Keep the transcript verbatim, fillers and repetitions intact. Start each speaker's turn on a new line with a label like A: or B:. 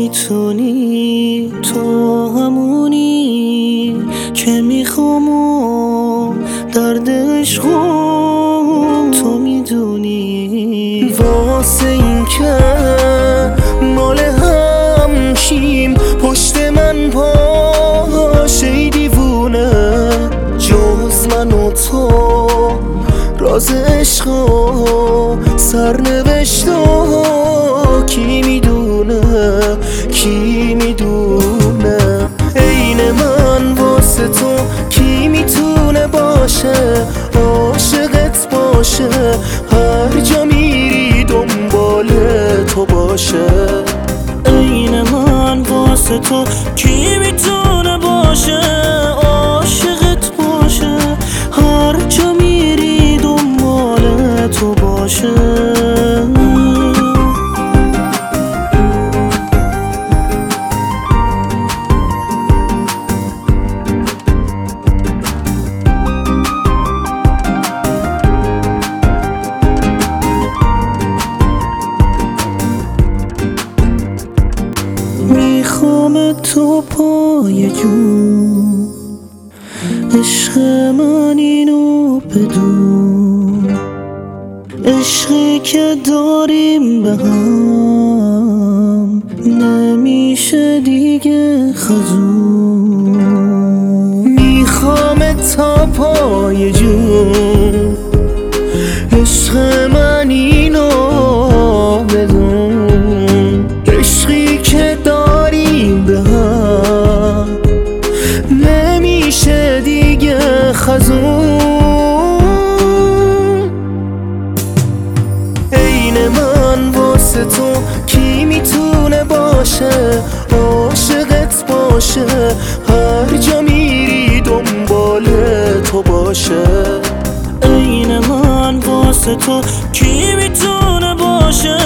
A: میتونی، تو همونی که میخوام و درد عشقم تو میدونی. واسه این که مال هم شیم پشت من باشه ای دیوونه، جز من و تو راز عشق و سرنوشت و کی میدونه، کی میدونه. عین من واسه تو کی میتونه باشه، عاشقت باشه، هر جا میری دنبال تو باشه. عین من واسه تو کی میتونه باشه، عاشقت باشه، هر جا میری دنبال تو باشه. میخوام تو پای جون، عشق من اینو بدون، عشقی که داریم به هم نمیشه دیگه خزون. میخوام تا پای جون، عشق من اینو بدون، عشقی که داریم به هم نمیشه دیگه خزون. عین من واسه تو کی میتونه باشه، عاشقت باشه، هر جا میری دنبال تو باشه. عین من واسه تو کی میتونه باشه،